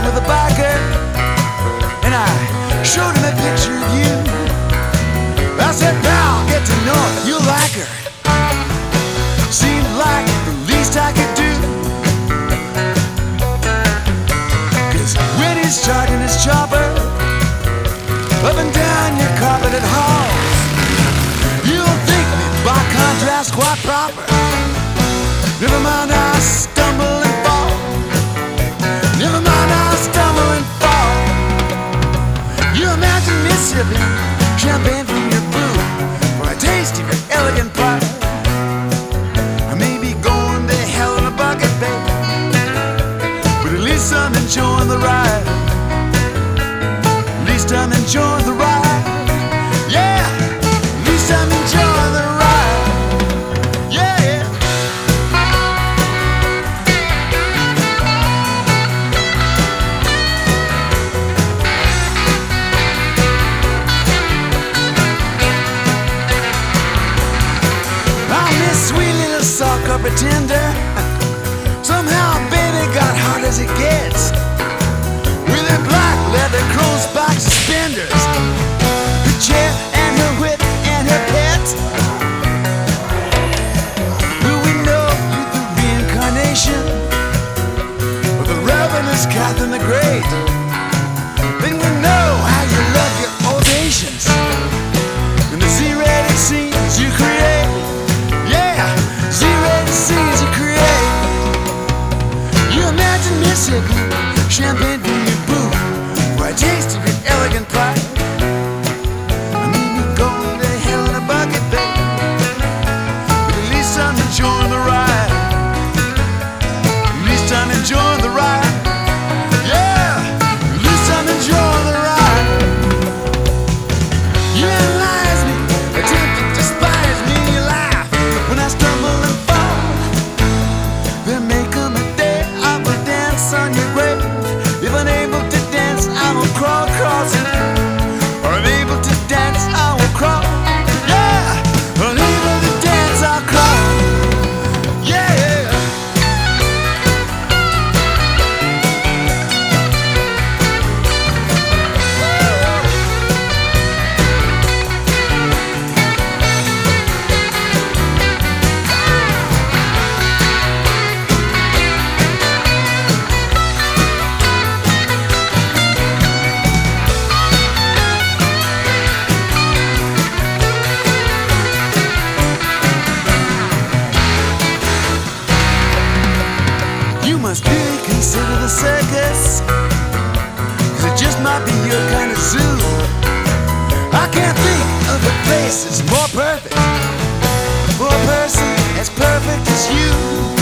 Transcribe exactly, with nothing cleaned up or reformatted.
with a biker, and I showed him a picture of you. I said, pal, get to know her, you like her. Seemed like the least I could do, 'cause when he's charging his chopper up and down your carpeted halls, you'll think me by contrast quite proper. Never mind I stumble and fall. Never mind I stumble and fall. You imagine me sipping champagne from your booth for a taste of your elegant pie. I may be going to hell in a bucket, babe, but at least I'm enjoying the ride. At least I'm enjoying the ride. Yeah, at least I'm enjoying the ride. Yeah, yeah. I'm this sweet little sock-up pretender. Somehow baby got hard as it gets, with her black leather crow's-back suspenders, her chair and her whip and her pet. Do we know you the reincarnation of the ravenous Catherine the Great? Then we know how you love your ovations and the Z-rated scenes you create. Yeah, Z-rated scenes you create. You imagine me sipping champagne from your booth for a taste of your elegant pie. I may be going to hell in a bucket, babe, but at least I'm enjoying the ride. At least I'm enjoying the ride. Yeah, at least I'm enjoying the ride. You analyze me, attempt to despise me, you laugh when I stumble and fall. There may come a day I will dance on your grave. If unable to dance, I will crawl across it. Or unable to dance, I will crawl. Yeah, unable to dance, I'll crawl. Yeah, yeah. You must really consider the circus, 'cause it just might be your kind of zoo. I can't think of a place that's more perfect for a person as perfect as you.